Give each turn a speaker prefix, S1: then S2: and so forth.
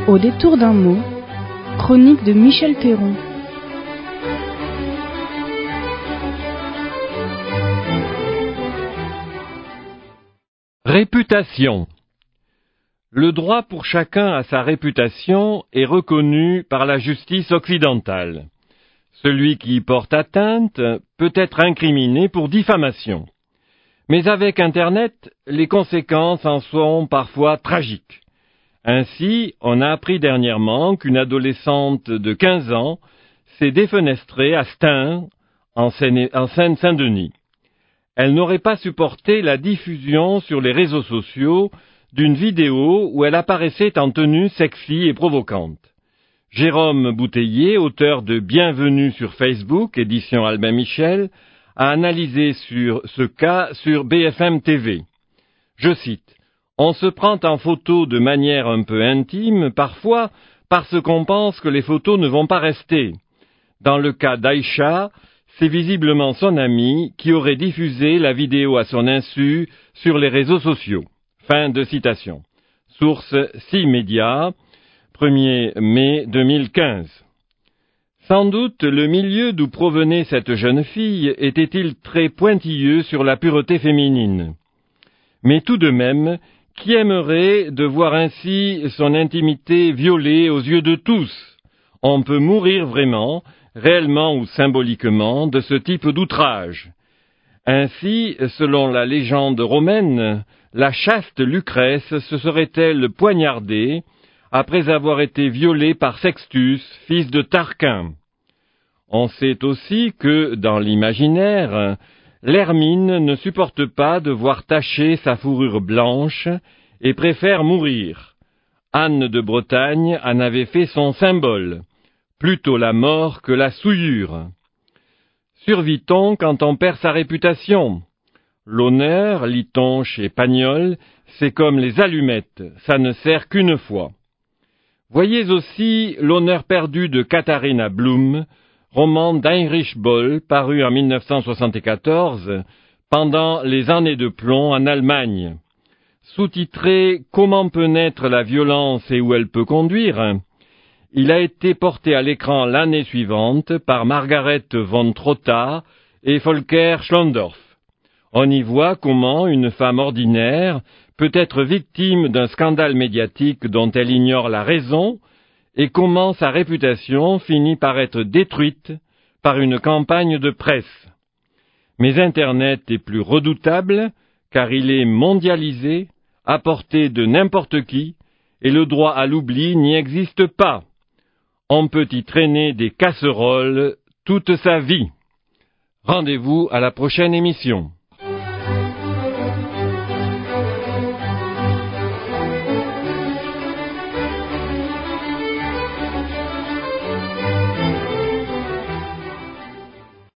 S1: Au détour d'un mot, chronique de Michel Théron.
S2: Réputation. Le droit pour chacun à sa réputation est reconnu par la justice occidentale. Celui qui y porte atteinte peut être incriminé pour diffamation. Mais avec Internet, les conséquences en sont parfois tragiques. Ainsi, on a appris dernièrement qu'une adolescente de 15 ans s'est défenestrée à Stein, en Seine-Saint-Denis. Elle n'aurait pas supporté la diffusion sur les réseaux sociaux d'une vidéo où elle apparaissait en tenue sexy et provocante. Jérôme Bouteiller, auteur de Bienvenue sur Facebook, édition Albin Michel, a analysé ce cas sur BFM TV. Je cite: « On se prend en photo de manière un peu intime, parfois parce qu'on pense que les photos ne vont pas rester. Dans le cas d'Aïcha, c'est visiblement son ami qui aurait diffusé la vidéo à son insu sur les réseaux sociaux. » Fin de citation. Source 6 Médias, 1er mai 2015. Sans doute le milieu d'où provenait cette jeune fille était-il très pointilleux sur la pureté féminine. Mais tout de même, qui aimerait de voir ainsi son intimité violée aux yeux de tous? On peut mourir vraiment, réellement ou symboliquement, de ce type d'outrage. Ainsi, selon la légende romaine, la chaste Lucrèce se serait-elle poignardée après avoir été violée par Sextus, fils de Tarquin. On sait aussi que, dans l'imaginaire, l'Hermine ne supporte pas de voir tacher sa fourrure blanche et préfère mourir. Anne de Bretagne en avait fait son symbole, plutôt la mort que la souillure. Survit-on quand on perd sa réputation? L'honneur, lit-on chez Pagnol, c'est comme les allumettes, ça ne sert qu'une fois. Voyez aussi L'honneur perdu de Katharina Blum, roman d'Heinrich Böll, paru en 1974, pendant les années de plomb en Allemagne. Sous-titré « Comment peut naître la violence et où elle peut conduire ?», il a été porté à l'écran l'année suivante par Margaret von Trotta et Volker Schlondorf. On y voit comment une femme ordinaire peut être victime d'un scandale médiatique dont elle ignore la raison et comment sa réputation finit par être détruite par une campagne de presse. Mais Internet est plus redoutable car il est mondialisé, à portée de n'importe qui, et le droit à l'oubli n'y existe pas. On peut y traîner des casseroles toute sa vie. Rendez-vous à la prochaine émission.